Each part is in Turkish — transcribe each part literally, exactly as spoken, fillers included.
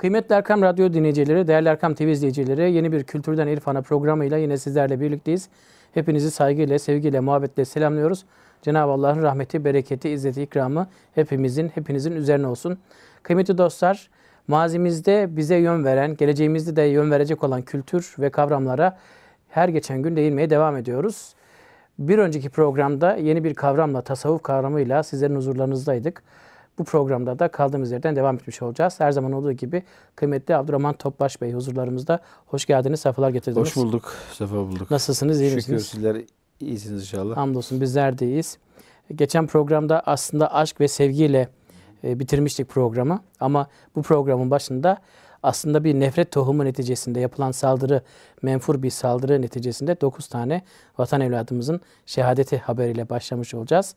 Kıymetli Erkam Radyo dinleyicileri, değerli Erkam T V izleyicileri, yeni bir Kültürden İrfana programıyla yine sizlerle birlikteyiz. Hepinizi saygıyla, sevgiyle, muhabbetle selamlıyoruz. Cenab-ı Allah'ın rahmeti, bereketi, izzeti, ikramı hepimizin, hepinizin üzerine olsun. Kıymetli dostlar, mazimizde bize yön veren, geleceğimizde de yön verecek olan kültür ve kavramlara her geçen gün değinmeye devam ediyoruz. Bir önceki programda yeni bir kavramla, tasavvuf kavramıyla sizlerin huzurlarınızdaydık. Bu programda da kaldığımız yerden devam etmiş olacağız. Her zaman olduğu gibi kıymetli Abdurrahman Topbaş Bey huzurlarımızda. Hoş geldiniz, sefalar getirdiniz. Hoş bulduk, sefa bulduk. Nasılsınız, iyi Şükür misiniz? sizler iyisiniz inşallah. Hamdolsun bizler de iyiyiz. Geçen programda aslında aşk ve sevgiyle e, bitirmiştik programı. Ama bu programın başında aslında bir nefret tohumu neticesinde yapılan saldırı, menfur bir saldırı neticesinde dokuz tane vatan evladımızın şehadeti haberiyle başlamış olacağız.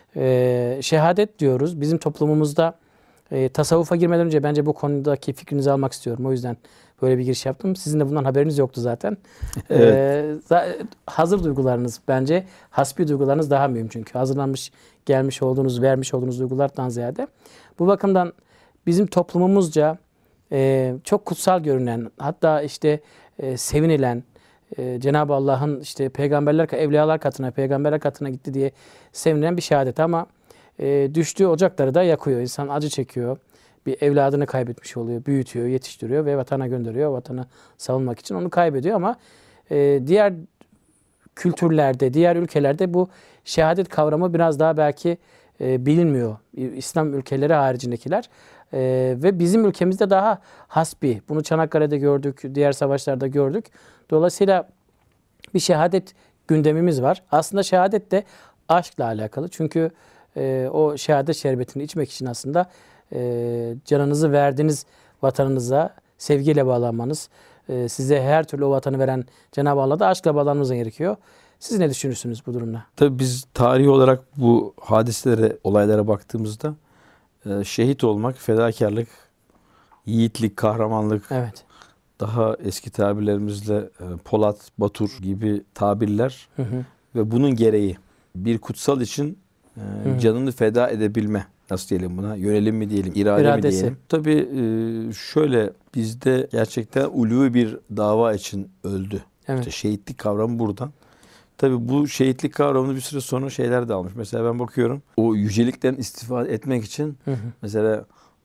Ee, şehadet diyoruz. Bizim toplumumuzda e, tasavvufa girmeden önce bence bu konudaki fikrinizi almak istiyorum. O yüzden böyle bir giriş yaptım. Sizin de bundan haberiniz yoktu zaten. Evet. Ee, hazır duygularınız bence, hasbi duygularınız daha mühim çünkü. Hazırlanmış, gelmiş olduğunuz, vermiş olduğunuz duygulardan ziyade. Bu bakımdan bizim toplumumuzca e, çok kutsal görünen, hatta işte e, sevinilen, Ee, Cenab-ı Allah'ın işte peygamberler, evliyalar katına, peygamberler katına gitti diye sevinilen bir şehadet ama e, düştüğü ocakları da yakıyor. İnsan acı çekiyor. Bir evladını kaybetmiş oluyor, büyütüyor, yetiştiriyor ve vatana gönderiyor. Vatanı savunmak için onu kaybediyor ama e, diğer kültürlerde, diğer ülkelerde bu şehadet kavramı biraz daha belki e, bilinmiyor. İslam ülkeleri haricindekiler. E, ve bizim ülkemizde daha hasbi. Bunu Çanakkale'de gördük, diğer savaşlarda gördük. Dolayısıyla bir şehadet gündemimiz var. Aslında şehadet de aşkla alakalı. Çünkü e, o şehadet şerbetini içmek için aslında e, canınızı verdiniz vatanınıza, sevgiyle bağlanmanız, e, size her türlü o vatanı veren Cenab-ı Allah'a da aşkla bağlanmanız gerekiyor. Siz ne düşünürsünüz bu durumda? Tabii biz tarihi olarak bu hadiselere, olaylara baktığımızda e, şehit olmak, fedakarlık, yiğitlik, kahramanlık, Evet. daha eski tabirlerimizle e, Polat, Batur gibi tabirler Hı hı. ve bunun gereği bir kutsal için e, canını feda edebilme. Nasıl diyelim buna? Yönelim mi diyelim, irade İradesi. mi diyelim? Tabii e, şöyle bizde gerçekten ulvi bir dava için öldü. Evet. İşte şehitlik kavramı buradan. Tabii bu şehitlik kavramını bir süre sonra şeyler de almış. Mesela ben bakıyorum o yücelikten istifade etmek için Hı hı. mesela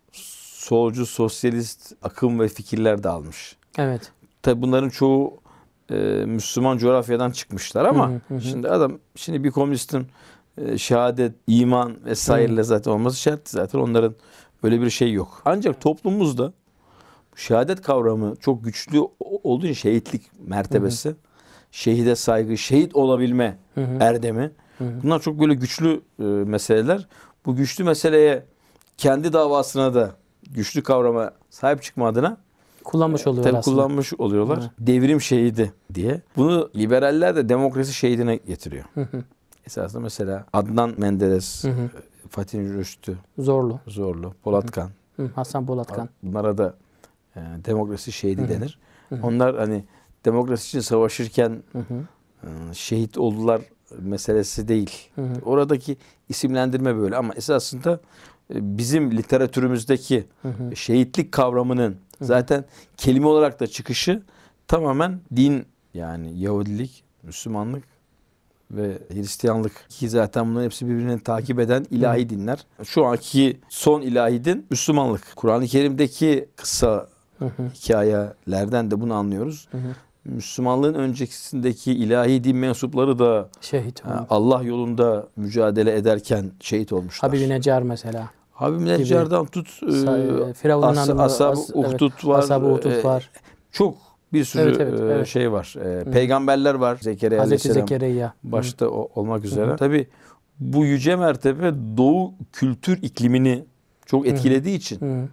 solcu, sosyalist akım ve fikirler de almış. Evet. Tabii bunların çoğu e, Müslüman coğrafyadan çıkmışlar ama Hı hı hı. şimdi adam şimdi bir komünistin e, şehadet, iman vesaireyle zaten olması şart zaten onların böyle bir şey yok. Ancak toplumumuzda şehadet kavramı çok güçlü olduğu için şehitlik mertebesi, hı hı. şehide saygı, şehit olabilme hı hı. erdemi. Hı hı. Bunlar çok böyle güçlü e, meseleler. Bu güçlü meseleye kendi davasına da güçlü kavrama sahip çıkma adına kullanmış oluyorlar tabii aslında. kullanmış oluyorlar. Hı. Devrim şehidi diye. Bunu liberaller de demokrasi şehidine getiriyor. Hı hı. Esasında mesela Adnan Menderes, hı hı. Fatih Rüştü, Zorlu, Zorlu, Polatkan, hı hı. Hasan Polatkan. Bunlara da e, demokrasi şehidi hı hı. denir. Hı hı. Onlar hani demokrasi için savaşırken hı hı. E, şehit oldular meselesi değil. Hı hı. Oradaki isimlendirme böyle ama esasında bizim literatürümüzdeki hı hı. şehitlik kavramının hı hı. zaten kelime olarak da çıkışı tamamen din, yani Yahudilik, Müslümanlık ve Hristiyanlık ki zaten bunların hepsi birbirini takip eden ilahi hı. dinler. Şu anki son ilahi din Müslümanlık. Kur'an-ı Kerim'deki kısa hı hı. hikayelerden de bunu anlıyoruz. Hı hı. Müslümanlığın öncesindeki ilahi din mensupları da şehit olmuş. Allah yolunda mücadele ederken şehit olmuşlar. Habib-i Neccar mesela. Habib-i Neccar'dan tut e, Firavun'un as, hanımı, Ashab-ı as, Uhdud evet, var. Ashab-ı Uhdud var. E, çok bir sürü evet, evet, evet. şey var. E, peygamberler var. Zekeriya Hazreti Aleyhisselam Zekeriya başta o, olmak üzere. Hı-hı. Tabii bu yüce mertebe Doğu kültür iklimini çok etkilediği için. Hı-hı.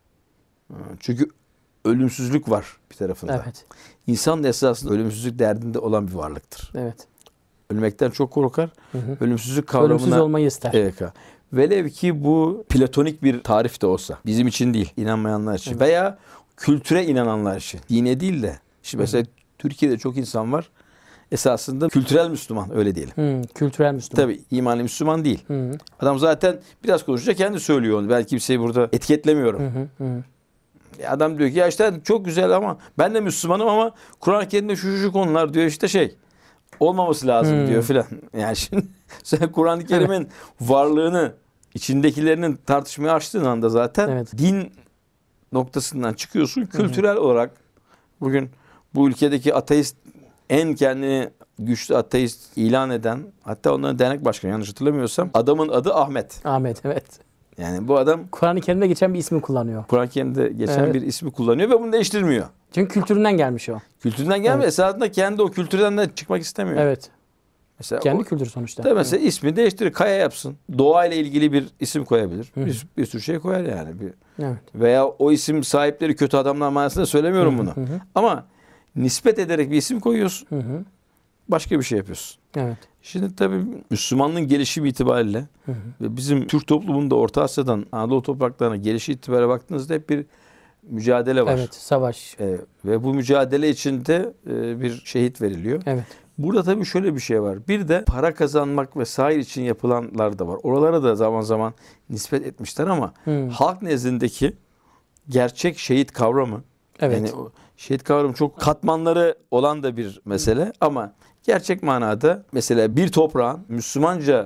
Çünkü ölümsüzlük var bir tarafında. Evet. İnsan da esasında ölümsüzlük derdinde olan bir varlıktır. Evet. Ölmekten çok korkar. Hı hı. Ölümsüzlük kavramına... Ölümsüz olmayı ister. Evet. Velev ki bu platonik bir tarif de olsa. Bizim için değil, inanmayanlar için. Evet. Veya kültüre inananlar için. Dine değil de. Şimdi mesela hı hı. Türkiye'de çok insan var. Esasında kültürel Müslüman, öyle diyelim. Hı, kültürel Müslüman. Tabii imanlı Müslüman değil. Hı hı. Adam zaten biraz konuşunca kendi söylüyor onu. Ben kimseyi burada etiketlemiyorum. Hı hı. Hı. Adam diyor ki ya işte çok güzel ama ben de Müslümanım ama Kur'an-ı Kerim'de şu şu konular diyor işte şey olmaması lazım hmm. diyor filan. Yani şimdi sen Kur'an-ı Kerim'in evet. varlığını içindekilerinin tartışmaya açtığın anda zaten evet. din noktasından çıkıyorsun. Kültürel hı hı. olarak bugün bu ülkedeki ateist en kendini güçlü ateist ilan eden, hatta onların dernek başkanı yanlış hatırlamıyorsam adamın adı Ahmet. Ahmet evet. Yani bu adam Kur'an-ı Kerim'de geçen bir ismi kullanıyor. Kur'an-ı Kerim'de geçen evet. bir ismi kullanıyor ve bunu değiştirmiyor. Çünkü kültüründen gelmiş o. Kültüründen gelmiş. Evet. Esasında kendi o kültürden de çıkmak istemiyor. Evet. Mesela kendi o, kültürü sonuçta. Da mesela evet. ismi değiştirir. Kaya yapsın. Doğayla ilgili bir isim koyabilir. Bir, bir sürü şey koyar yani. Bir, evet. Veya o isim sahipleri kötü adamlar manasında söylemiyorum hı hı. bunu. Hı hı. Ama nispet ederek bir isim koyuyorsun. Hı hı. Başka bir şey yapıyorsun. Evet. Şimdi tabii Müslümanlığın gelişimi itibariyle hı hı. ve bizim Türk toplumunda Orta Asya'dan Anadolu topraklarına gelişi itibariyle baktığınızda hep bir mücadele var. Evet, savaş. Ee, ve bu mücadele içinde e, bir şehit veriliyor. Evet. Burada tabii şöyle bir şey var. Bir de para kazanmak vesaire için yapılanlar da var. Oralara da zaman zaman nispet etmişler ama hmm. halk nezdindeki gerçek şehit kavramı, evet. yani o şehit kavramı çok katmanları olan da bir mesele ama gerçek manada mesela bir toprağın Müslümanca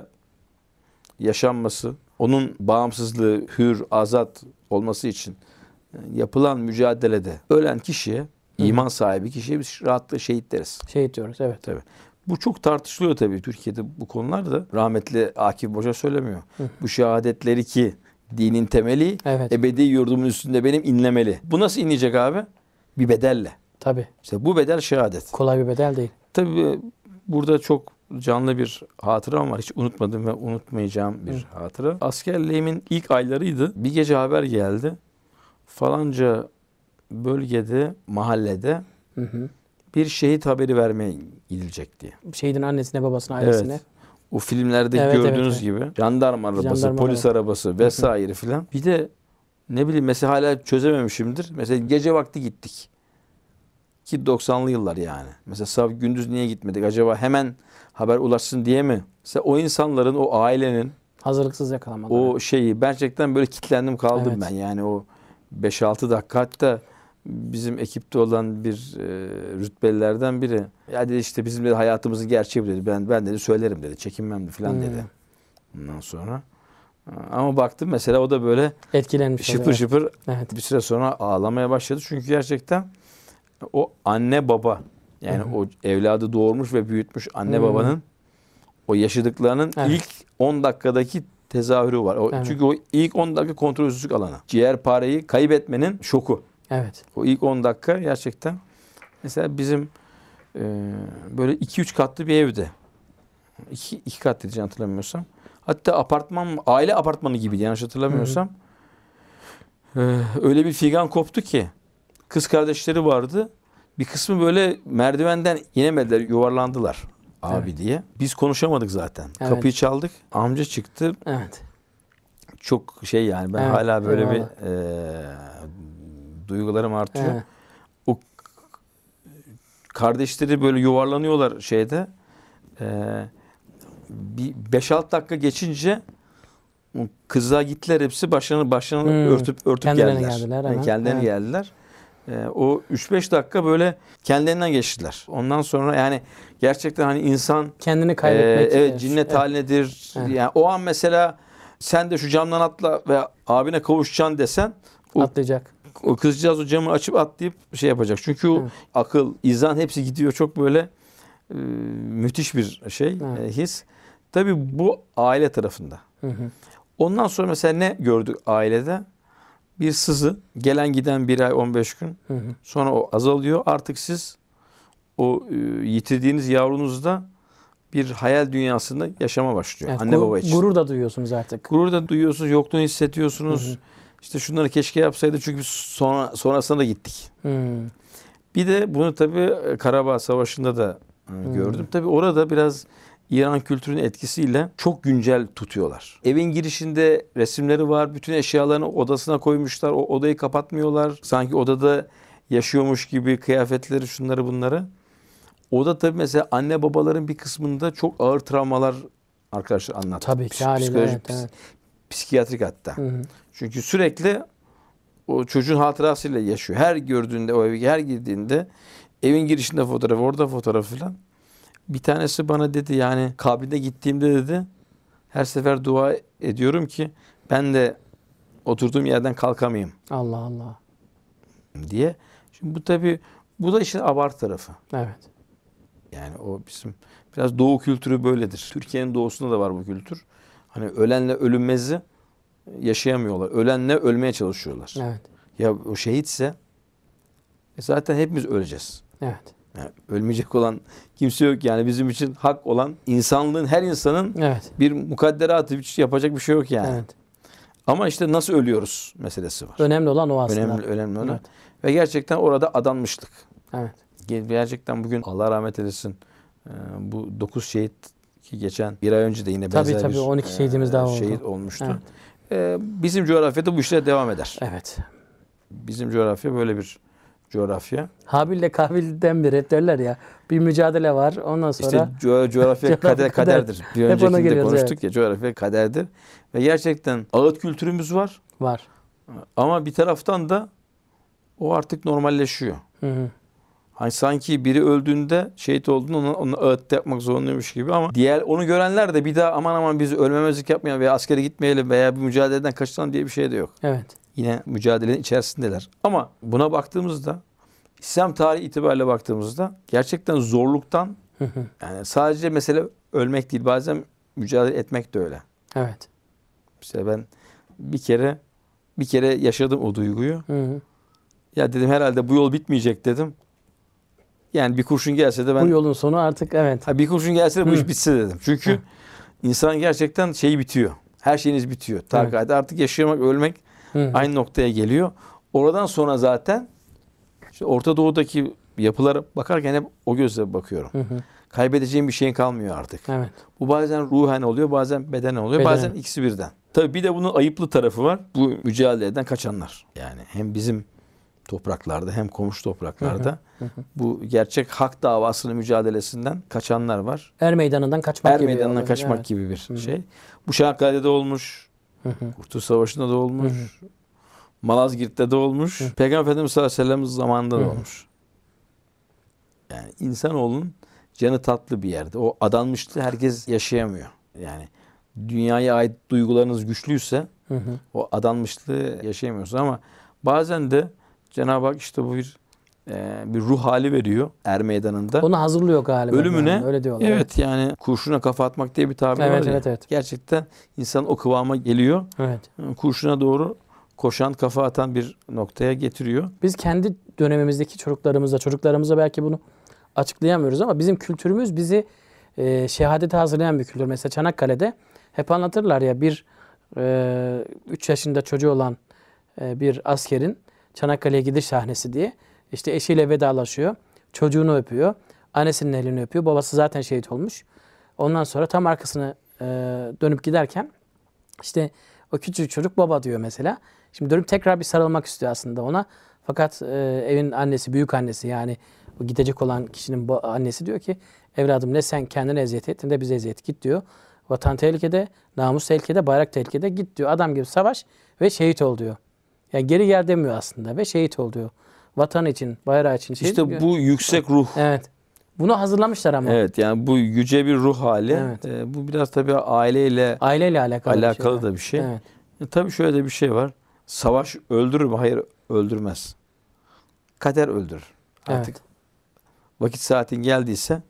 yaşanması, onun bağımsızlığı, hür, azat olması için yapılan mücadelede ölen kişiye, Hı. iman sahibi kişiye biz rahatlıkla şehit deriz. Şehit diyoruz, evet. Tabii. Bu çok tartışılıyor tabii Türkiye'de bu konularda. Rahmetli Akif boşa söylemiyor. Hı. Bu şehadetleri ki dinin temeli, evet. ebedi yurdumun üstünde benim inlemeli. Bu nasıl inleyecek abi? Bir bedelle. Tabii. İşte bu bedel şehadet. Kolay bir bedel değil. Tabii burada çok canlı bir hatıram var. Hiç unutmadım ve unutmayacağım bir Hı. hatıra. Askerliğimin ilk aylarıydı. Bir gece haber geldi. Falanca bölgede, mahallede hı hı. bir şehit haberi vermeye gidilecek diye. Şehidin annesine, babasına, ailesine. Evet. O filmlerde evet, gördüğünüz evet, evet. gibi jandarma arabası, jandarma polis arabası, arabası vesaire filan. Bir de ne bileyim mesela hala çözememişimdir. Mesela gece vakti gittik. Ki doksanlı yıllar yani. Mesela sabah gündüz niye gitmedik? Acaba hemen haber ulaşsın diye mi? Mesela o insanların, o ailenin hazırlıksız yakalanmaları. O şeyi gerçekten böyle kilitlendim kaldım evet. ben. Yani o beş altı dakika hatta bizim ekipte olan bir e, rütbelilerden biri ya dedi işte bizim de hayatımızın gerçeği dedi. Ben ben dedi söylerim dedi. Çekinmem de falan hmm. dedi. Ondan sonra ama baktım mesela o da böyle etkilenmiş şıpır oluyor. şıpır evet. bir süre sonra ağlamaya başladı. Çünkü gerçekten o anne baba yani hı hı. o evladı doğurmuş ve büyütmüş anne hı. babanın o yaşadıklarının evet. ilk on dakikadaki tezahürü var. O, evet. Çünkü o ilk on dakika kontrolsüzlük alanı. Ciğerpareyi kaybetmenin şoku. Evet. O ilk on dakika gerçekten mesela bizim e, böyle iki üç katlı bir evde. iki, iki kat diyeceğim hatırlamıyorsam. Hatta apartman, aile apartmanı gibiydi yanlış hatırlamıyorsam. Hı hı. E, öyle bir figan koptu ki kız kardeşleri vardı. Bir kısmı böyle merdivenden inemediler, yuvarlandılar. Abi evet. diye. Biz konuşamadık zaten. Evet. Kapıyı çaldık. Amca çıktı. Evet. Çok şey yani ben evet. hala böyle Eyvallah. bir e, duygularım artıyor. Evet. O kardeşleri böyle yuvarlanıyorlar şeyde. E, bir beş altı dakika geçince kızlar gittiler hepsi başlarını başlarını hmm. örtüp örtüp kendilerine geldiler. geldiler yani kendilerine evet. geldiler. E, o üç beş dakika böyle kendilerinden geçtiler. Ondan sonra yani gerçekten hani insan kendini kaybetmek. E, evet cinnet evet. halindedir. Evet. Yani o an mesela sen de şu camdan atla ve abine kavuşacaksın desen o, atlayacak. O kızcağız o camı açıp atlayıp şey yapacak. Çünkü o evet. akıl, izan hepsi gidiyor. Çok böyle e, müthiş bir şey, evet. e, his. Tabii bu aile tarafında. Hı hı. Ondan sonra mesela ne gördük ailede? Bir sızı, gelen giden bir ay on beş gün. Hı hı. Sonra o azalıyor. Artık siz o e, yitirdiğiniz yavrunuzda bir hayal dünyasında yaşama başlıyor. Evet, anne gur, baba için. Gurur da duyuyorsunuz artık. Gurur da duyuyorsunuz, yokluğunu hissediyorsunuz. Hı hı. İşte şunları keşke yapsaydı çünkü biz sonra sonrasında da gittik. Hı. Bir de bunu tabii Karabağ Savaşı'nda da hı. gördüm. Tabii orada biraz İran kültürünün etkisiyle çok güncel tutuyorlar. Evin girişinde resimleri var. Bütün eşyalarını odasına koymuşlar. O odayı kapatmıyorlar. Sanki odada yaşıyormuş gibi kıyafetleri, şunları bunları. O da tabii mesela anne babaların bir kısmında çok ağır travmalar arkadaşlar anlattı. Tabii ki haliyle evet, evet. Psikiyatrik hatta. Hı hı. Çünkü sürekli o çocuğun hatırasıyla yaşıyor. Her gördüğünde o evi, her girdiğinde evin girişinde fotoğrafı, orada fotoğrafı falan. Bir tanesi bana dedi yani kabrine gittiğimde dedi her sefer dua ediyorum ki ben de oturduğum yerden kalkamayayım. Allah Allah. Diye. Şimdi bu tabii bu da işin abart tarafı. Evet. Yani o bizim biraz doğu kültürü böyledir. Türkiye'nin doğusunda da var bu kültür. Hani ölenle ölünmezi yaşayamıyorlar. Ölenle ölmeye çalışıyorlar. Evet. Ya o şehitse e zaten hepimiz öleceğiz. Evet. Yani ölmeyecek olan kimse yok yani bizim için hak olan insanlığın her insanın Evet. bir mukadderatı hiç yapacak bir şey yok yani. Evet. Ama işte nasıl ölüyoruz meselesi var. Önemli olan o aslında. Önemli önemli olan. Evet. Ve gerçekten orada adanmışlık. Evet. Gerçekten bugün Allah rahmet eylesin bu dokuz şehit ki geçen bir ay önce de yine Tabii benzer tabii bir on iki şehidimiz daha oldu. şehit olmuştu. Evet. Bizim coğrafyada bu işler devam eder. Evet. Bizim coğrafya böyle bir coğrafya. Habil'le Kabil'den biri hep derler ya. Bir mücadele var. Ondan sonra İşte co- coğrafya kader, kaderdir. Bir Hep ona öncekinde geliyoruz, konuştuk evet. ya coğrafya kaderdir. Ve gerçekten ağıt kültürümüz var. var. Ama bir taraftan da o artık normalleşiyor. Hı hı. Hani sanki biri öldüğünde şehit olduğunda onu, onu ağıt yapmak zorundaymış gibi ama diğer onu görenler de bir daha aman aman biz ölmemezlik yapmayalım veya askere gitmeyelim veya bir mücadeleden kaçalım diye bir şey de yok. Evet. Yine mücadelenin içerisindeler. Ama buna baktığımızda İslam tarihi itibariyle baktığımızda gerçekten zorluktan Hı hı. yani sadece mesele ölmek değil bazen mücadele etmek de öyle. Evet. İşte ben bir kere bir kere yaşadım o duyguyu. Hı hı. Ya dedim herhalde bu yol bitmeyecek dedim. Yani bir kurşun gelse de ben Bu yolun sonu artık evet. ha, bir kurşun gelse de bu Hı. iş bitse dedim. Çünkü Hı. insan gerçekten şeyi bitiyor. Her şeyiniz bitiyor. Takati artık yaşamak, ölmek Hı hı. aynı noktaya geliyor. Oradan sonra zaten işte Orta Doğu'daki yapılara bakarken hep o gözle bakıyorum. Hı hı. Kaybedeceğim bir şeyin kalmıyor artık. Evet. Bu bazen ruhen oluyor, bazen bedenen oluyor, Bedenen. bazen ikisi birden. Tabii bir de bunun ayıplı tarafı var. Bu mücadeleden kaçanlar. Yani hem bizim topraklarda hem komşu topraklarda Hı hı. bu gerçek hak davasının mücadelesinden kaçanlar var. Er meydanından kaçmak Er gibi. meydanından olabilir. kaçmak Evet. gibi bir Hı hı. şey. Bu Çanakkale'de olmuş, Hı hı. Kurtuluş Savaşı'nda da olmuş, Hı hı. Malazgirt'te de olmuş, Hı. Peygamber Efendimiz sallallahu aleyhi ve sellem zamanında Hı da hı. olmuş. Yani insanoğlunun canı tatlı bir yerde. O adanmışlığı herkes yaşayamıyor. Yani dünyaya ait duygularınız güçlüyse Hı hı. o adanmışlığı yaşayamıyorsunuz ama bazen de Cenab-ı Hak işte bu bir e, bir ruh hali veriyor er meydanında. Onu hazırlıyor galiba. Ölümüne yani, öyle diyorlar. evet yani kurşuna kafa atmak diye bir tabir Evet, var ya. evet, evet. Gerçekten insan o kıvama geliyor. Evet. Kurşuna doğru koşan, kafa atan bir noktaya getiriyor. Biz kendi dönemimizdeki çocuklarımıza, çocuklarımıza belki bunu açıklayamıyoruz ama bizim kültürümüz bizi e, şehadete hazırlayan bir kültür. Mesela Çanakkale'de hep anlatırlar ya bir üç yaşında çocuğu olan e, bir askerin Çanakkale'ye gidiş sahnesi diye işte eşiyle vedalaşıyor. Çocuğunu öpüyor. Annesinin elini öpüyor. Babası zaten şehit olmuş. Ondan sonra tam arkasını e, dönüp giderken işte o küçük çocuk baba diyor mesela. Şimdi dönüp tekrar bir sarılmak istiyor aslında ona. Fakat e, evin annesi, büyük annesi yani o gidecek olan kişinin annesi diyor ki evladım ne sen kendine eziyet et ne de bize eziyet git diyor. Vatan tehlikede, namus tehlikede, bayrak tehlikede git diyor. Adam gibi savaş ve şehit ol diyor. Yani geri gel demiyor aslında ve şehit ol diyor. Vatan için, bayrağı için şehit İşte diyor. bu yüksek ruh. Evet. Bunu hazırlamışlar ama. Evet yani bu yüce bir ruh hali. Evet. E, bu biraz tabii aileyle Aileyle alakalı, alakalı bir şey. da bir şey. Evet. E, tabii şöyle de bir şey var. Savaş öldürür mü? Hayır öldürmez. Kader öldürür. Artık Evet. vakit saatin geldiyse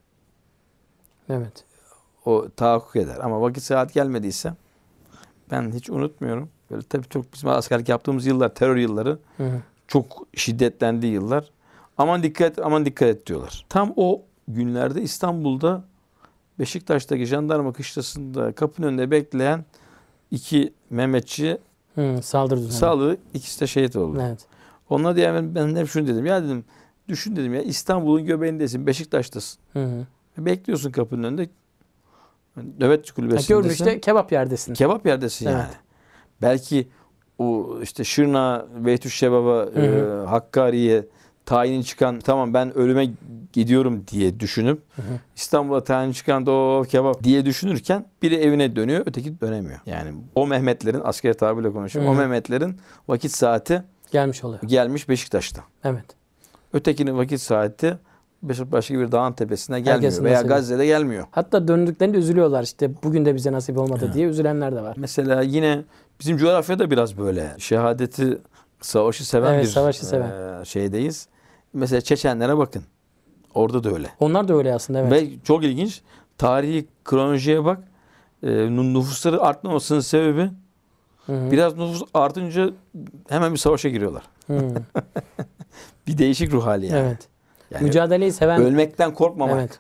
Evet. o tahakkuk eder. Ama vakit saat gelmediyse ben hiç unutmuyorum. Böyle tabii çok bizim askerlik yaptığımız yıllar, terör yılları Hı hı. çok şiddetlendiği yıllar. Aman dikkat, aman dikkat et diyorlar. Tam o günlerde İstanbul'da Beşiktaş'taki jandarma kışlasında kapının önünde bekleyen iki Mehmetçi Hı, saldırı düzenli. sağlığı ikisi de şehit oldu. Evet. Onlar diye ben, ben hep şunu dedim. Ya dedim düşün dedim ya İstanbul'un göbeğindesin, Beşiktaş'tasın. Hı hı. Bekliyorsun kapının önünde. Nöbetçi Ha, kulübesindesin. görünüşte kebap yerdesin. Kebap yerdesin Evet. yani. Belki o işte Şırna, Beytüşşebab'a, Hı hı. e, Hakkari'ye tayini çıkan tamam ben ölüme gidiyorum diye düşünüp Hı hı. İstanbul'a tayin çıkan da o kebap diye düşünürken biri evine dönüyor, öteki dönemiyor. Yani o Mehmetlerin asker tabirle konuşuyorum. Hı. O Mehmetlerin vakit saati Gelmiş oluyor. Gelmiş Beşiktaş'ta. Evet. Ötekinin vakit saati başka bir dağın tepesine gelmiyor. Herkesin Veya nasibi. Gazze'de gelmiyor. Hatta döndüklerinde üzülüyorlar, işte bugün de bize nasip olmadı Evet. diye üzülenler de var. Mesela yine bizim coğrafyada biraz böyle şehadeti, savaşı seven Evet, bir savaşı seven. e, şeydeyiz. Mesela Çeçenlere bakın. Orada da öyle. Onlar da öyle aslında, evet. Ve çok ilginç. Tarihi kronolojiye bak. E, nüfusları artmamasının sebebi Hı hı. biraz nüfus artınca hemen bir savaşa giriyorlar. Hı. Bir değişik ruh hali yani. Evet. Yani Mücadeleyi seven. ölmekten korkmamak. Evet.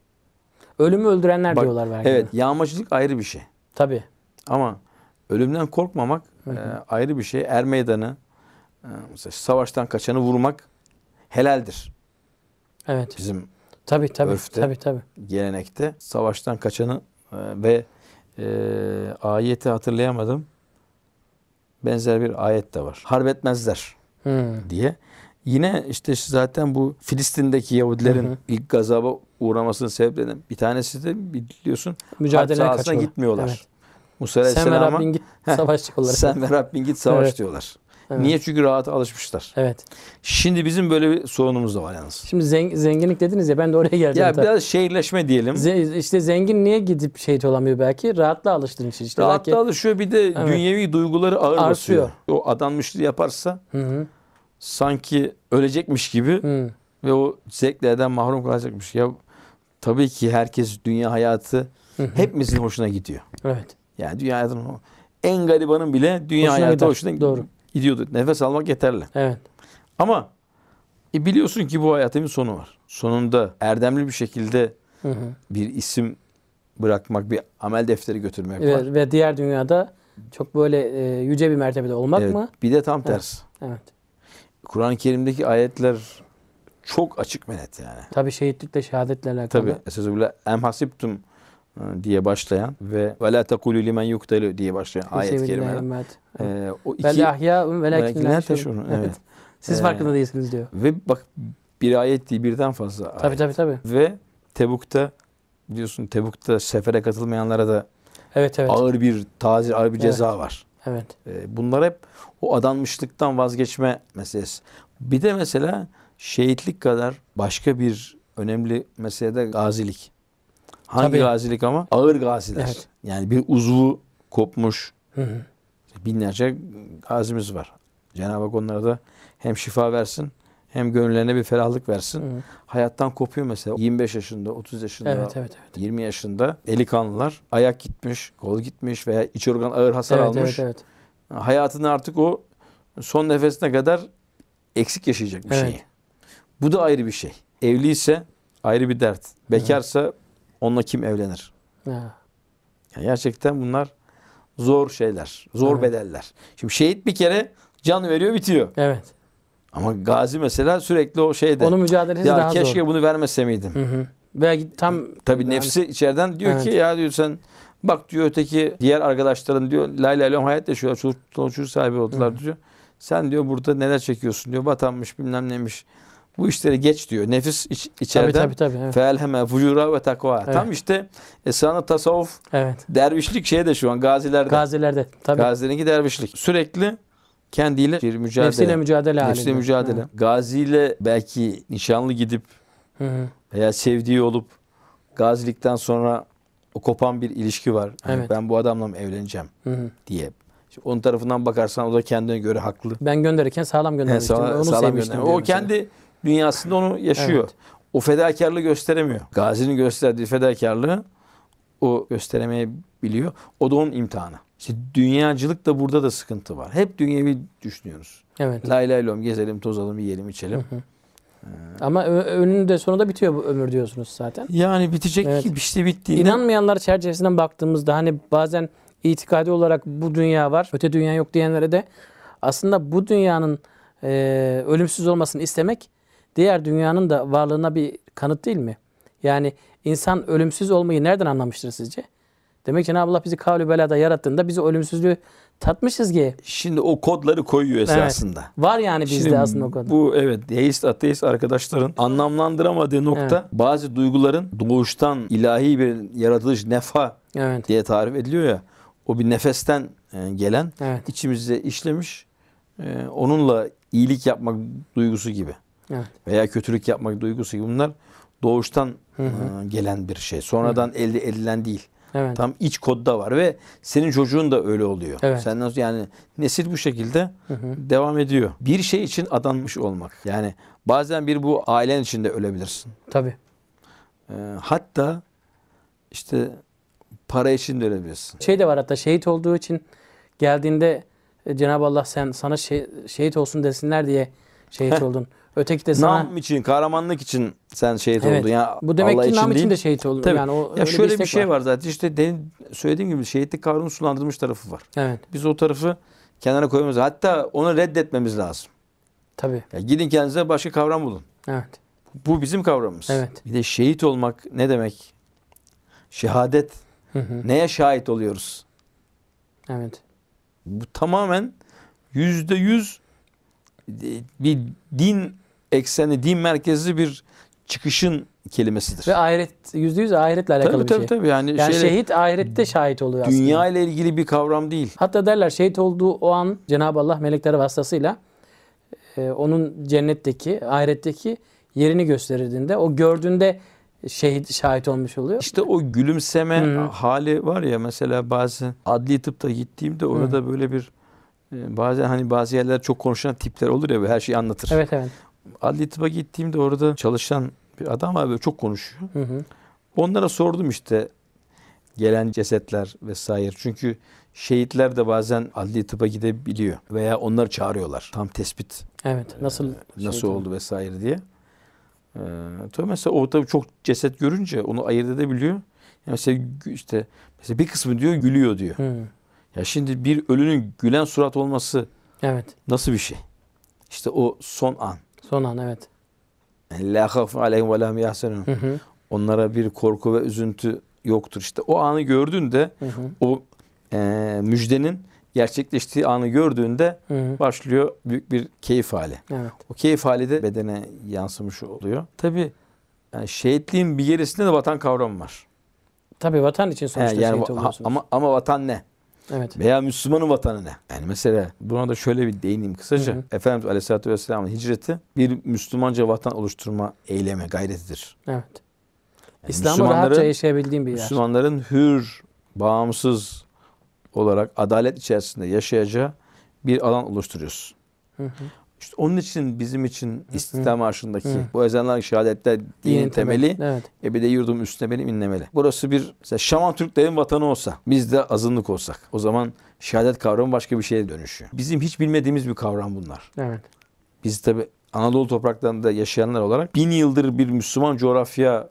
Ölümü öldürenler Bak, diyorlar belki. evet, yağmacılık ayrı bir şey. Tabii. Ama ölümden korkmamak Hı hı. e, ayrı bir şey. Er meydanı, e, mesela savaştan kaçanı vurmak helaldir. Evet. Bizim Tabii tabii. örfte. Tabii tabii. gelenekte savaştan kaçanı e, ve e, ayeti hatırlayamadım. Benzer bir ayet de var. Harp etmezler Hı. diye. Yine işte zaten bu Filistin'deki Yahudilerin Hı hı. ilk gazaba uğramasının sebeplerinden bir tanesi de biliyorsun Mücadeleye harp sahasına kaçıyorlar. gitmiyorlar. Evet. Musa Sen ve Aleyhisselam'a Rabbin git Heh, savaş diyorlar. sen ve Rabbin git savaş Evet. diyorlar. Evet. Niye? Çünkü rahata alışmışlar. Evet. Şimdi bizim böyle bir sorunumuz da var yalnız. Şimdi zeng- zenginlik dediniz ya, ben de oraya geleceğim. Ya tabii. biraz şehirleşme diyelim. Ze- işte zengin niye gidip şehit olamıyor belki? Rahatla alıştığın için işte. Rahatla belki... alışıyor, bir de dünyevi duyguları ağır Artıyor. basıyor. O adanmışlığı yaparsa Hı hı. sanki ölecekmiş gibi Hı. ve o zevklerden mahrum kalacakmış. Ya tabii ki herkes dünya hayatı Hı hı. hepimizin hoşuna gidiyor. Evet. Yani dünya hayatının en garibanın bile dünya Hoşuna hayatı gider. hoşuna Doğru. gidiyordu. Nefes almak yeterli. Evet. Ama e, biliyorsun ki bu hayatın bir sonu var. Sonunda erdemli bir şekilde Hı hı. bir isim bırakmak, bir amel defteri götürmek var. Ve, ve diğer dünyada çok böyle e, yüce bir mertebede olmak Evet, mı? bir de tam tersi. Evet. Kur'an-ı Kerim'deki ayetler çok açık ve net yani. Tabii şehitlikle, şehadetle alakalı. Tabii. Estağfirullah. Em hasibtum diye başlayan ve ve la tekulu limen yuktelu diye başlayan ayet-i kerimeler. Ee, o iki Vel ahya'un velakin la Velakin teşurun. teşurun, evet. Siz Ee, farkında değilsiniz diyor. Ve bak, bir ayet değil, birden fazla ayet. Tabii tabii tabii. Ve Tebuk'ta biliyorsun, Tebuk'ta sefere katılmayanlara da Evet evet. ağır bir tazir, ağır bir ceza var. Evet. Ee, bunlar hep o adanmışlıktan vazgeçme meselesi. Bir de mesela şehitlik kadar başka bir önemli mesele de gazilik. Hangi Tabii. gazilik ama? Ağır gaziler. Evet. Yani bir uzvu kopmuş Hı hı. binlerce gazimiz var. Cenab-ı Hak onlara da hem şifa versin hem gönüllerine bir ferahlık versin. Hı hı. Hayattan kopuyor mesela. yirmi beş yaşında, otuz yaşında, Evet evet evet. yirmi yaşında delikanlılar, ayak gitmiş, kol gitmiş veya iç organ ağır hasar Evet, almış. evet evet. Hayatını artık o son nefesine kadar eksik yaşayacak bir Evet. şey. Bu da ayrı bir şey. Evliyse ayrı bir dert. Bekarsa onunla kim evlenir? Ha. Yani gerçekten bunlar zor şeyler. Zor Evet. bedeller. Şimdi şehit bir kere can veriyor, bitiyor. Evet. Ama gazi mesela sürekli o şeyde. Onun mücadelesi Ya daha keşke zor. bunu vermese miydim? Hı hı. Belki tam Tabii yani- nefsi içeriden diyor ki Evet. ya diyor sen bak diyor öteki diğer arkadaşların diyor lay lay lom hayat yaşıyorlar. Çocuk, çocuk sahibi oldular Hı. diyor. Sen diyor burada neler çekiyorsun diyor. Batanmış bilmem neymiş. Bu işleri geç diyor. Nefis iç, Tabii içeriden. tabii tabii. Evet. Feelheme fucura ve takva. Evet. Tam işte esana tasavvuf, Evet. dervişlik şey de şu an gazilerde. Gazilerde tabii. Gazilerinki dervişlik. Sürekli kendiyle bir mücadele. Nefsiyle mücadele halinde. Nefsiyle mücadele. Hı. Gaziyle belki nişanlı gidip Hı hı. veya sevdiği olup gazilikten sonra o kopan bir ilişki var. Hani Evet. ben bu adamla mı evleneceğim Hı hı. diye. Şimdi onun tarafından bakarsan o da kendine göre haklı. Ben gönderirken sağlam He, göndermiştim. sağ- Onu sağlam sevmiştim. gönder- diyor O mesela. kendi dünyasında onu yaşıyor. Evet. O fedakarlığı gösteremiyor. Gazinin gösterdiği fedakarlığı o gösteremeyebiliyor. O da onun imtihanı. İşte dünyacılık da burada da sıkıntı var. Hep dünyevi düşünüyoruz. Evet. Lay lay lom gezelim, tozalım, yiyelim, içelim. Hı hı. Ama ö- önünde sonunda bitiyor bu ömür diyorsunuz zaten. Yani bitecek Evet. ki işte bittiğinde. İnanmayanlar çerçevesinden baktığımızda hani bazen itikadi olarak bu dünya var, öte dünya yok diyenlere de aslında bu dünyanın e, ölümsüz olmasını istemek diğer dünyanın da varlığına bir kanıt değil mi? Yani insan ölümsüz olmayı nereden anlamıştır sizce? Demek ki Cenab-ı Allah bizi kavli belada yarattığında bizi ölümsüzlüğü tatmışız ki. Şimdi o kodları koyuyor esasında. Var yani bizde Şimdi aslında o kadar. bu evet deist ateist arkadaşların anlamlandıramadığı nokta Evet. bazı duyguların doğuştan ilahi bir yaratılış nefa Evet. diye tarif ediliyor ya. O bir nefesten e, gelen Evet. içimizde işlemiş e, onunla iyilik yapmak duygusu gibi Evet. veya kötülük yapmak duygusu gibi bunlar doğuştan Hı hı. e, gelen bir şey. Sonradan Hı. elde edilen değil. Evet. Tam iç kodda var ve senin çocuğun da öyle oluyor. Evet. Sen nasıl yani nesil bu şekilde Hı hı. devam ediyor. Bir şey için adanmış olmak. Yani bazen bir bu ailen içinde ölebilirsin. Tabii. E, hatta işte para için de ölebilirsin. Şey de var, hatta şehit olduğu için geldiğinde e, Cenab-ı Allah sen sana şey, şehit olsun desinler diye şehit Heh. oldun. Öteki de sana Nam için, kahramanlık için sen şehit evet. oldun. Yani Bu demek Allah ki nam için değil. de şehit oldun. Tabii. Yani o Ya öyle şöyle bir, istek şey var. zaten işte demin söylediğim gibi şehitlik kavramının sulandırılmış tarafı var. Evet. Biz o tarafı kenara koymamız, hatta onu reddetmemiz lazım. Tabii. Ya gidin kendinize başka kavram bulun. Evet. Bu bizim kavramımız. Evet. Bir de şehit olmak ne demek? Şehadet. Hı hı. Neye şahit oluyoruz? Evet. Bu tamamen yüzde yüz bir din ekseni, din merkezli bir çıkışın kelimesidir. Ve ahiret, yüzde yüz ahiretle alakalı Tabii bir tabii şey. tabii. Yani, Yani şeyle- şehit ahirette şahit oluyor aslında. dünya ile ilgili bir kavram değil. Hatta derler şehit olduğu o an Cenab-ı Allah melekleri vasıtasıyla e, onun cennetteki, ahiretteki yerini gösterildiğinde, o gördüğünde şehit şahit olmuş oluyor. İşte o gülümseme Hı. hali var ya, mesela bazen adli tıpta gittiğimde orada böyle bir e, bazen hani bazı yerler çok konuşan tipler olur ya ve her şeyi anlatır. Evet evet. Adli tıpa gittiğimde orada çalışan bir adam var, böyle çok konuşuyor. Hı hı. Onlara sordum işte gelen cesetler vesaire. Çünkü şehitler de bazen adli tıpa gidebiliyor veya onları çağırıyorlar. Tam tespit Evet. Nasıl nasıl şehit oldu vesaire diye. Ee, tabii mesela o tabii çok ceset görünce onu ayırt edebiliyor. Yani mesela gü- işte mesela bir kısmı diyor gülüyor diyor. Hı. Ya şimdi bir ölünün gülen surat olması Evet. nasıl bir şey? İşte o son an. Son an evet. La khafun aleyhim ve lahum yahzenun. Hı hı. Onlara bir korku ve üzüntü yoktur. İşte o anı gördüğünde Hı hı. o e, müjdenin gerçekleştiği anı gördüğünde Hı hı. başlıyor büyük bir keyif hali. Evet. O keyif hali de bedene yansımış oluyor. Tabii yani şehitliğin bir gerisinde de vatan kavramı var. Tabii vatan için sonuçta He, yani şehit va- oluyorsunuz. ama ama vatan ne? Evet. Veya Müslümanın vatanı ne? Yani mesela buna da şöyle bir değineyim kısaca. Hı hı. Efendimiz Aleyhisselatü Vesselam'ın hicreti bir Müslümanca vatan oluşturma eylemi, gayretidir. Evet. Yani İslam'ı rahatça yaşayabildiğim bir yer. Müslümanların hür, bağımsız olarak adalet içerisinde yaşayacağı bir alan oluşturuyoruz. Hı hı. İşte onun için bizim için İstiklal Marşı'ndaki Hı. bu ezanlar, şehadetler dinin, Dinin temeli, Evet. ebede yurdum üstüne benim inlemeli. Burası bir mesela Şaman Türklerin vatanı olsa, biz de azınlık olsak, o zaman şehadet kavramı başka bir şeye dönüşüyor. Bizim hiç bilmediğimiz bir kavram bunlar. Evet. Biz tabi Anadolu topraklarında yaşayanlar olarak bin yıldır bir Müslüman coğrafya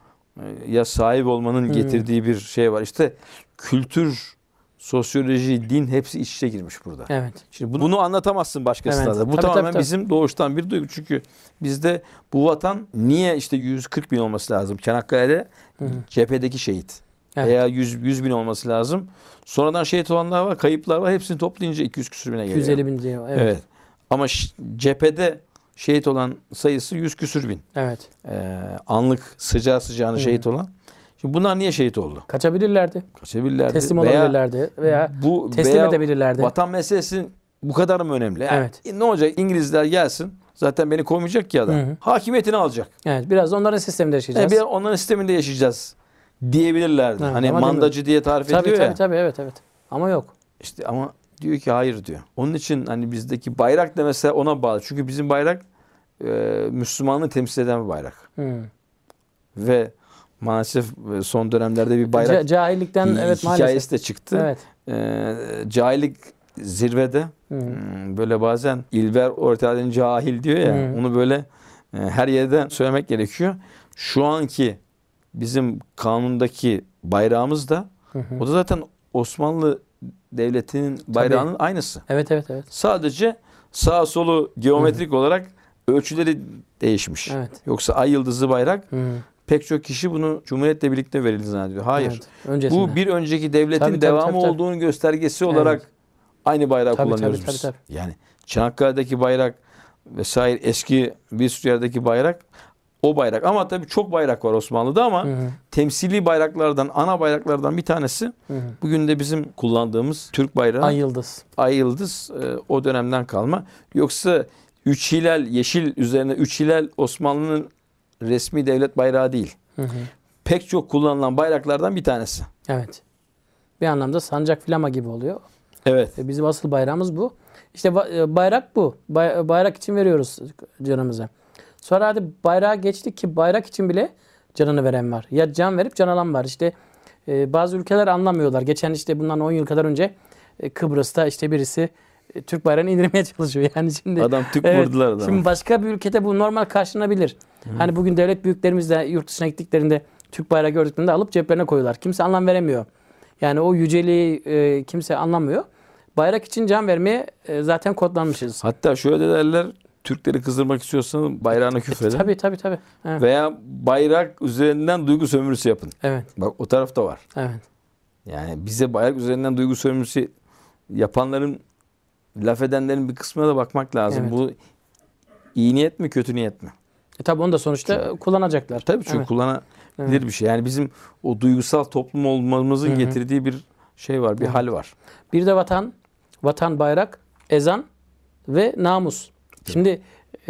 e, ya sahip olmanın Hmm. getirdiği bir şey var. İşte kültür, sosyoloji, din hepsi iç içe girmiş burada. Evet. Şimdi bunu, bunu anlatamazsın başkasına Evet. da. Bu Tabii, tamamen tabii, tabii. bizim doğuştan bir duygu. Çünkü bizde bu vatan niye işte yüz kırk bin olması lazım? Çanakkale'de Hı hı. cephedeki şehit. Evet. Veya yüz, yüz bin olması lazım. Sonradan şehit olanlar var, kayıplar var. Hepsini toplayınca iki yüz küsür bine iki geliyor. yüz elli bin diyor. Evet. Evet. Ama ş- cephede şehit olan sayısı yüz küsür bin. Evet. Ee, anlık sıcağı sıcağına Hı. şehit olan. Şimdi bunlar niye şehit oldu? Kaçabilirlerdi. Kaçabilirlerdi. Teslim Veya olabilirlerdi. Veya bu teslim veya edebilirlerdi. vatan meselesi bu kadar mı önemli? Yani Evet. Ne olacak? İngilizler gelsin. Zaten beni kovmayacak ki adam. Hı hı. Hakimiyetini alacak. Evet. Biraz onların sisteminde Yani yaşayacağız. bir onların sisteminde yaşayacağız diyebilirlerdi. Evet, hani ama mandacı diye tarif Tabii ediliyor tabii ya. tabii. Evet evet. Ama yok. İşte ama diyor ki hayır diyor. Onun için hani bizdeki bayrak da mesela ona bağlı. Çünkü bizim bayrak e, Müslümanlığı temsil eden bir bayrak. Hı. Ve maalesef e, son dönemlerde bir bayrak Ca- cahillikten hi- evet hikayesi maalesef. de çıktı. Evet. E, cahillik zirvede. Hı. Hmm, böyle bazen İlber Ortaylı'nın cahil diyor ya. Hı. Onu böyle e, her yerden söylemek gerekiyor. Şu anki bizim kanundaki bayrağımız da Hı hı. o da zaten Osmanlı Devleti'nin bayrağının aynısı. Evet evet evet. Sadece sağ solu geometrik olarak ölçüleri değişmiş. Evet. Yoksa ay yıldızlı bayrak Hı. pek çok kişi bunu Cumhuriyet'le birlikte verildi zannediyor. Hayır. Evet. Öncesinde. Bu bir önceki devletin Tabii, tabii, devamı tabii, tabii. olduğunun göstergesi olarak aynı bayrağı Tabii, kullanıyoruz tabii, biz. tabii, Yani Çanakkale'deki bayrak vesaire eski bir sürü yerdeki bayrak O bayrak. Ama tabii çok bayrak var Osmanlı'da ama Hı hı. temsili bayraklardan, ana bayraklardan bir tanesi Hı hı. bugün de bizim kullandığımız Türk bayrağı. Ay yıldız. Ay yıldız e, o dönemden kalma. Yoksa üç hilal, yeşil üzerine üç hilal Osmanlı'nın resmi devlet bayrağı değil. Hı hı. Pek çok kullanılan bayraklardan bir tanesi. Evet. Bir anlamda sancak flama gibi oluyor. Evet. E, Bizim asıl bayrağımız bu. İşte ba- e, bayrak bu. Bay- bayrak için veriyoruz canımızı. Sonra hadi bayrağa geçtik ki bayrak için bile canını veren var. Ya can verip can alan var. İşte e, bazı ülkeler anlamıyorlar. Geçen işte bundan on yıl kadar önce e, Kıbrıs'ta işte birisi e, Türk bayrağını indirmeye çalışıyor. Yani şimdi Adam Türk evet, vurdular adamı. şimdi başka bir ülkede bu normal karşılanabilir. Hani bugün devlet büyüklerimiz de yurt dışına gittiklerinde Türk bayrağı gördüklerinde alıp ceplerine koyuyorlar. Kimse anlam veremiyor. Yani o yüceliği e, kimse anlamıyor. Bayrak için can vermeye e, zaten kodlanmışız. Hatta şöyle derler, Türkleri kızdırmak istiyorsanız bayrağına küfredin. Tabii tabii tabii. Evet. Veya bayrak üzerinden duygu sömürüsü yapın. Evet. Bak o taraf da var. Evet. Yani bize bayrak üzerinden duygu sömürüsü yapanların, laf edenlerin bir kısmına da bakmak lazım. Evet. Bu iyi niyet mi, kötü niyet mi? E tabii onu da sonuçta Çünkü- kullanacaklar. Tabii çünkü Evet. kullanabilir Evet. bir şey. Yani bizim o duygusal toplum olmamızın Hı hı. getirdiği bir şey var, bir Evet. hal var. Bir de vatan, vatan, bayrak, ezan ve namus. Şimdi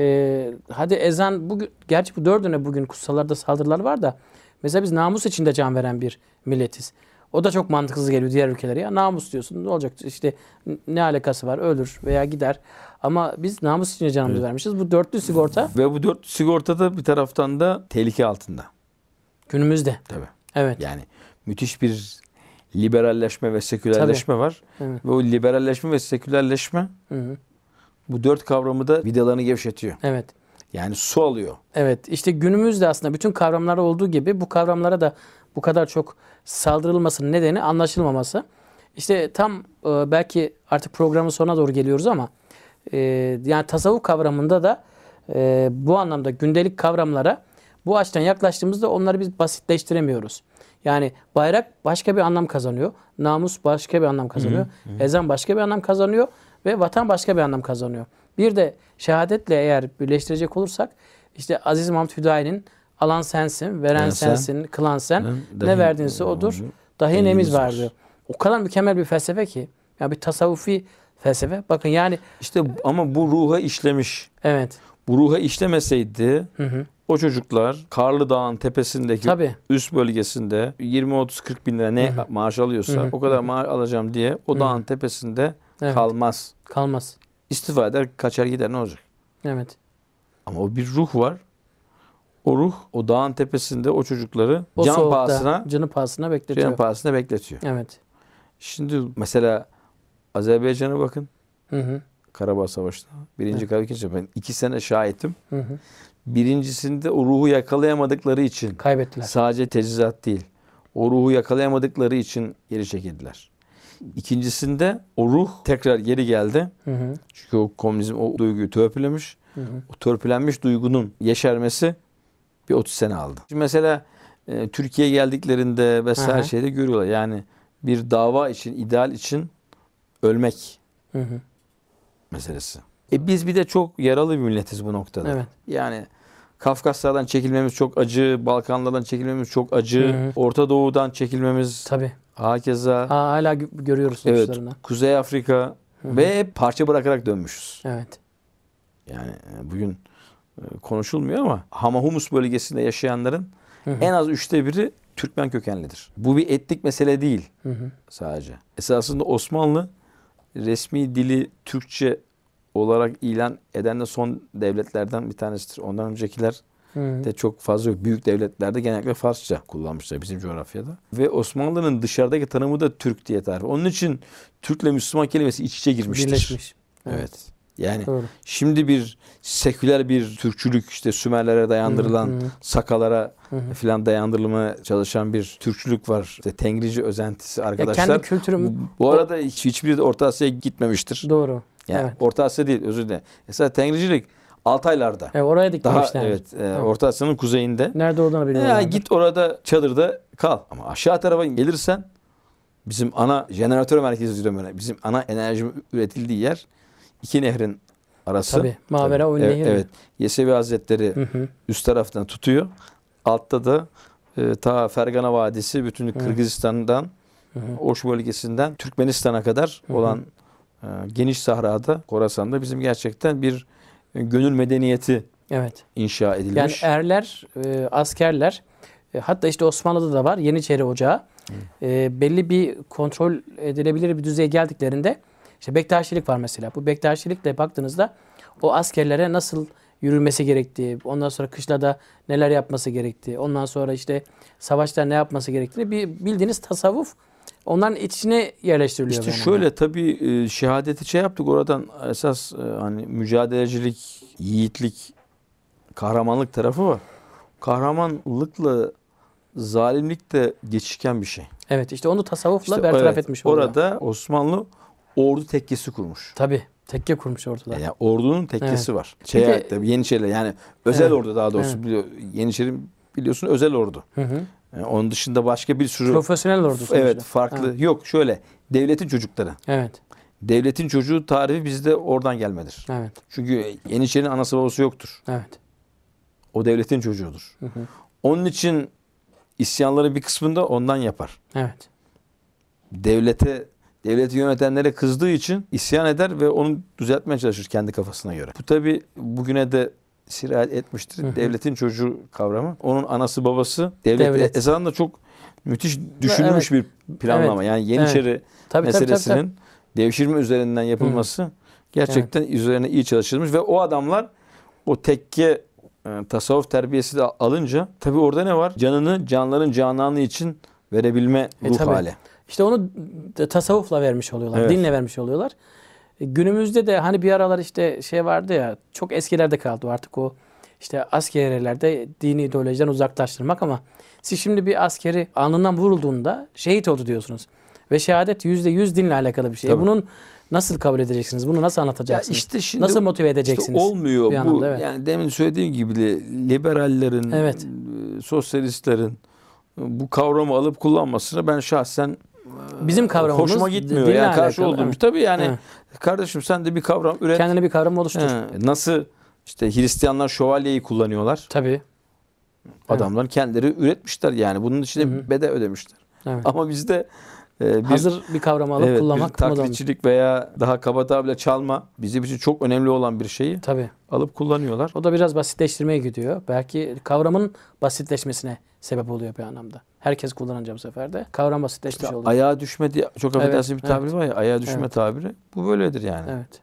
e, hadi ezan bugün, gerçi bu dördüne bugün kutsallarda saldırılar var da mesela biz namus için de can veren bir milletiz. O da çok mantıksız geliyor diğer ülkelere. Ya namus diyorsun, ne olacak işte, ne alakası var, ölür veya gider. Ama biz namus için de canımızı Evet. vermişiz. Bu dörtlü sigorta Ve bu dört sigortada bir taraftan da tehlike altında. günümüzde. Tabii. Evet. Yani müthiş bir liberalleşme ve sekülerleşme var. Evet. Ve o liberalleşme ve sekülerleşme Hı hı. bu dört kavramı da vidalarını gevşetiyor. Evet. Yani su alıyor. Evet, işte günümüzde aslında bütün kavramlarda olduğu gibi bu kavramlara da bu kadar çok saldırılmasının nedeni anlaşılmaması. İşte tam e, belki artık programın sonuna doğru geliyoruz ama e, yani tasavvuf kavramında da e, bu anlamda gündelik kavramlara bu açıdan yaklaştığımızda onları biz basitleştiremiyoruz. Yani bayrak başka bir anlam kazanıyor, namus başka bir anlam kazanıyor, Hı hı. ezan başka bir anlam kazanıyor ve vatan başka bir anlam kazanıyor. Bir de şehadetle eğer birleştirecek olursak işte Aziz Mahmut Hüdayi'nin alan sensin, veren Yani sen, sensin, kılan sen, dahi- ne verdinse odur, dahi neyimiz nemiz var var. diyor. O kadar mükemmel bir felsefe ki. Ya bir tasavvufi felsefe. Bakın yani İşte ama bu ruha işlemiş. evet. Bu ruha işlemeseydi Hı hı. o çocuklar Karlı Dağ'ın tepesindeki Tabii. üst bölgesinde yirmi otuz kırk bin lira ne Hı hı. maaş alıyorsa Hı hı. o kadar maaş alacağım diye o Hı dağın hı. tepesinde Evet. kalmaz. Kalmaz. İstifa eder, kaçar gider, ne olacak? Evet. Ama o bir ruh var. O ruh o dağın tepesinde o çocukları O can soğukta pahasına canı pahasına bekletiyor. can pahasına bekletiyor. Evet. Şimdi mesela Azerbaycan'a bakın. Hı hı. Karabağ Savaşı'na. Birinci Evet. Karabağ, ikinci Savaşı. Ben iki sene şahitim. Hı hı. Birincisinde o ruhu yakalayamadıkları için Kaybettiler. sadece tecizat değil. O ruhu yakalayamadıkları için geri çekildiler. İkincisinde o ruh tekrar geri geldi. Hı hı. Çünkü o komünizm o duyguyu törpülemiş. Hı hı. O törpülenmiş duygunun yeşermesi bir otuz sene aldı. Şimdi mesela e, Türkiye'ye geldiklerinde vesaire Aha. şeyde görüyorlar. Yani bir dava için, ideal için ölmek Hı hı. meselesi. E biz bir de çok yaralı bir milletiz bu noktada. Evet. Yani Kafkaslardan çekilmemiz çok acı, Balkanlardan çekilmemiz çok acı, Hı hı. Orta Doğu'dan çekilmemiz Tabii. hakeza. Ha, hala gö- görüyoruz Evet, sonuçlarını. Kuzey Afrika Hı hı. ve hep parça bırakarak dönmüşüz. Evet. Yani e, bugün e, konuşulmuyor ama Hamahumus bölgesinde yaşayanların Hı hı. en az üçte biri Türkmen kökenlidir. Bu bir etnik mesele değil Hı hı. sadece. Esasında Osmanlı resmi dili Türkçe olarak ilan eden de son devletlerden bir tanesidir. Ondan öncekiler Hı hı. de çok fazla yok. Büyük devletlerde genellikle Farsça kullanmışlar bizim coğrafyada. Ve Osmanlı'nın dışarıdaki tanımı da Türk diye tarif. Onun için Türk'le Müslüman kelimesi iç içe girmiştir. Birleşmiş. Evet. Yani Doğru. şimdi bir seküler bir Türkçülük, işte Sümerlere dayandırılan, Hı hı. Sakalara Hı hı. filan dayandırılmaya çalışan bir Türkçülük var. İşte Tengrici özentisi Ya arkadaşlar. kendi kültürüm Bu, bu arada hiç, hiçbiri de Orta Asya'ya gitmemiştir. doğru. Yani Evet. Orta Asya değil, özür dilerim. Mesela Tengricilik Altaylar'da. E, oraya Daha dikmemişler. evet, e, Orta Asya'nın kuzeyinde. Nerede olduğunu bilmiyorlar. Ya git orada çadırda kal. Ama aşağı tarafa gelirsen bizim ana jeneratör merkezi diyorum ben. Bizim ana enerji üretildiği yer iki nehrin arası. Tabii. Mavera o Evet, nehir. evet. Yesevi Hazretleri Hı hı. üst taraftan tutuyor. Altta da e, ta Fergana Vadisi bütün Hı. Kırgızistan'dan, Hı hı. Oş bölgesinden Türkmenistan'a kadar Hı hı. olan e, geniş sahrada, Khorasan'da bizim gerçekten bir e, gönül medeniyeti Evet. inşa Yani edilmiş. erler, e, askerler, e, hatta işte Osmanlı'da da var Yeniçeri Ocağı. E, belli bir kontrol edilebilir bir düzeye geldiklerinde işte Bektaşilik var mesela. Bu Bektaşilikle baktığınızda o askerlere nasıl yürülmesi gerektiği, ondan sonra kışlada neler yapması gerektiği, ondan sonra işte savaşta ne yapması gerektiğini bir bildiğiniz tasavvuf onların içine yerleştiriliyor. İşte bir şöyle anlamda. tabii e, şehadeti şey yaptık oradan esas e, hani mücadelecilik, yiğitlik, kahramanlık tarafı var. Kahramanlıkla zalimlik de geçişken bir şey. Evet, işte onu tasavvufla İşte bertaraf evet, etmiş oluyor. orada Osmanlı ordu tekkesi kurmuş. Tabii, tekke kurmuş ordular. Yani ordunun tekkesi var. Şey, de- tabii Yeniçeriler yani özel Evet, ordu daha doğrusu. evet. Biliyor, Yeniçeri biliyorsun özel ordu. Hı hı. Yani onun dışında başka bir sürü Profesyonel ordu sonuçta. evet farklı Evet. yok şöyle devletin çocukları. Evet. Devletin çocuğu tarifi bizde oradan gelmedir. Evet. Çünkü Yeniçerinin anası babası yoktur. Evet. O devletin çocuğudur. Hı hı. Onun için isyanları bir kısmında ondan yapar. Evet. Devlete, devleti yönetenlere kızdığı için isyan eder ve onu düzeltmeye çalışır kendi kafasına göre. Bu tabi bugüne de sirayet etmiştir. Hı hı. Devletin çocuğu kavramı. Onun anası babası devlet. Devlet. Esasında çok müthiş düşünülmüş Evet. bir planlama. Evet. Yani Yeniçeri Tabii, meselesinin tabii, tabii, devşirme üzerinden yapılması gerçekten üzerine iyi çalışılmış ve o adamlar o tekke e, tasavvuf terbiyesi de alınca tabi orada ne var? Canını canların cananı için verebilme E, ruh tabii. hali. İşte onu da tasavvufla vermiş oluyorlar. Evet. Dinle vermiş oluyorlar. E, Günümüzde de hani bir aralar işte şey vardı ya, çok eskilerde kaldı artık o işte askeriyelerde dini ideolojiden uzaklaştırmak, ama siz şimdi bir askeri alnından vurulduğunda şehit oldu diyorsunuz. Ve şehadet yüzde yüz dinle alakalı bir şey. Tabii. Bunun nasıl kabul edeceksiniz? Bunu nasıl Ya anlatacaksınız? işte şimdi Nasıl motive işte edeceksiniz? olmuyor bir bu. anlamda, evet. Yani demin söylediğim gibi de liberallerin, Evet. e, sosyalistlerin e, bu kavramı alıp kullanmasına ben şahsen Bizim kavramımız hoşuma gitmiyor. dinle Yani karşı alakalı, olduğum. evet. Tabii yani Evet. kardeşim sen de bir kavram üret. Kendine bir kavram oluştur. He, nasıl işte Hristiyanlar şövalyeyi kullanıyorlar. Tabii. Adamlar kendileri üretmişler yani. Bunun için de Hı hı. bedel ödemişler. Evet. Ama bizde e, bir Hazır bir kavram alıp evet, kullanmak bir moda olmuş. taklitçilik veya daha kaba tabirle çalma bizim için çok önemli olan bir şeyi Tabii. alıp kullanıyorlar. O da biraz basitleştirmeye gidiyor. Belki kavramın basitleşmesine sebep oluyor bir anlamda. Herkes kullanınca bu sefer de kavram basitleşmiş İşte oluyor. ayağa düşme diye çok affedersin Evet, bir tabir evet. var ya, ayağa düşme Evet. tabiri. Bu böyledir yani. Evet.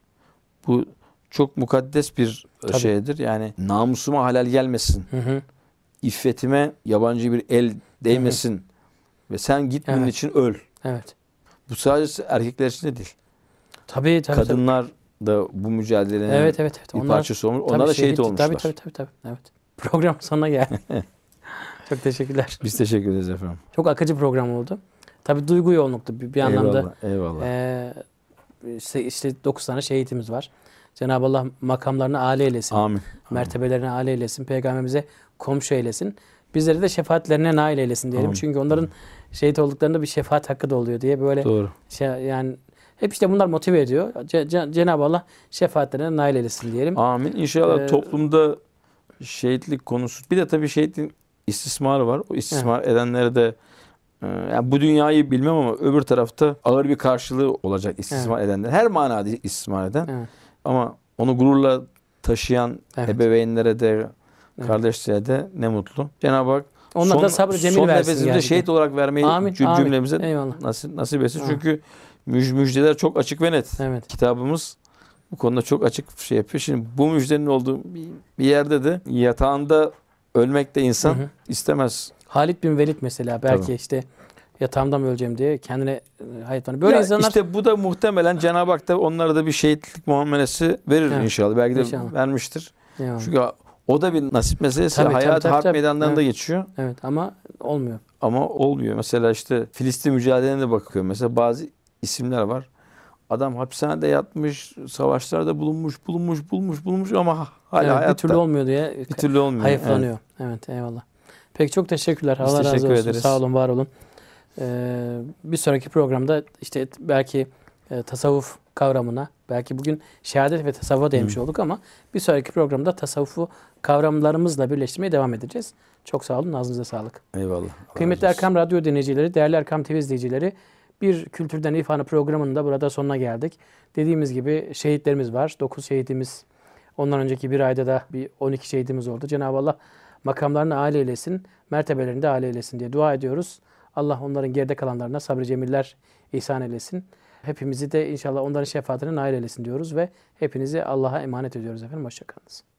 Bu çok mukaddes bir Tabii. şeydir. Yani namusuma halal gelmesin. Hı hı. İffetime yabancı bir el değmesin. Ve sen git bunun Evet. için öl. Evet. Bu sadece erkekler için de değil. Tabii tabii. Kadınlar da bu mücadelenin tabii. Evet evet evet. bir Onlar, parçası olmuş. tabii Onlar da şehit olmuşlar. Tabii tabii tabii tabii. Evet. Program sonuna geldi. Çok teşekkürler. Biz teşekkür ederiz efendim. Çok akıcı program oldu. Tabii duygu yoğunluktu bir, bir anlamda. Eyvallah. Eyvallah. Ee, işte, işte dokuz tane şehitimiz var. Cenab-ı Allah makamlarını âli eylesin. Amin. Mertebelerine âli eylesin. Peygamberimize komşu eylesin. Bizleri de şefaatlerine nail eylesin diyelim. Amin. Çünkü onların şehit olduklarında bir şefaat hakkı da oluyor diye böyle Doğru. şey, yani hep işte bunlar motive ediyor. Ce- Ce- Cenab-ı Allah şefaatlerine nail eylesin diyelim. Amin. İnşallah Ee, toplumda şehitlik konusu. Bir de tabii şehitin istismarı var. O istismar edenlere de e, yani bu dünyayı bilmem ama öbür tarafta ağır bir karşılığı olacak istismar edenler. Her manada istismar eden. Evet. Ama onu gururla taşıyan Evet. ebeveynlere de Evet. kardeşlere de ne mutlu. Cenab-ı Hak Onlar son, da sabrı cemil son versin nefesimizi gerçekten. şehit olarak vermeyi Amin, cüm- amin. cümlemize Eyvallah. nasip, nasip etsin. Amin. Çünkü müj- müjdeler çok açık ve net. Evet. Kitabımız bu konuda çok açık şey yapıyor. Şimdi bu müjdenin olduğu bir- bir yerde de yatağında ölmek de insan Hı hı. istemez. Halid bin Velid mesela belki Tabii. işte yatağımda mı öleceğim diye kendine e, hayatını. Böyle Ya insanlar işte bu da muhtemelen Cenab-ı Hak da onlara da bir şehitlik muamelesi verir Evet. inşallah. Belki de İnşallah. vermiştir. Eyvallah. Çünkü o da bir nasip meselesi. Tabii, Hayat tabii, tabii, harp tabii. meydanlarında Evet. geçiyor. Evet ama olmuyor. Ama olmuyor. Mesela işte Filistin mücadelelerine de bakıyorum. Mesela bazı isimler var. Adam hapishanede yatmış, savaşlarda bulunmuş, bulunmuş, bulunmuş, bulunmuş ama hala Evet, hayatta. bir türlü olmuyor diye Bir türlü olmuyor. hayıflanıyor. Evet. eyvallah. Peki çok teşekkürler. Biz Allah razı teşekkür olsun. ederiz. Sağ olun, var olun. Ee, bir sonraki programda işte belki e, tasavvuf kavramına, belki bugün şehadet ve tasavvufa değinmiş olduk ama bir sonraki programda tasavvufu kavramlarımızla birleştirmeye devam edeceğiz. Çok sağ olun, ağzınıza sağlık. Eyvallah. Allah Kıymetli razı olsun. Erkam Radyo dinleyicileri, değerli Erkam T V izleyicileri, bir Kültürden İrfan'a programının da burada sonuna geldik. Dediğimiz gibi şehitlerimiz var. dokuz şehidimiz, ondan önceki bir ayda da bir on iki şehidimiz oldu. Cenab-ı Allah makamlarını âli eylesin, mertebelerini de âli eylesin diye dua ediyoruz. Allah onların geride kalanlarına sabr-ı cemiller ihsan eylesin. Hepimizi de inşallah onların şefaatine nail eylesin diyoruz ve hepinizi Allah'a emanet ediyoruz efendim. Hoşça kalınız.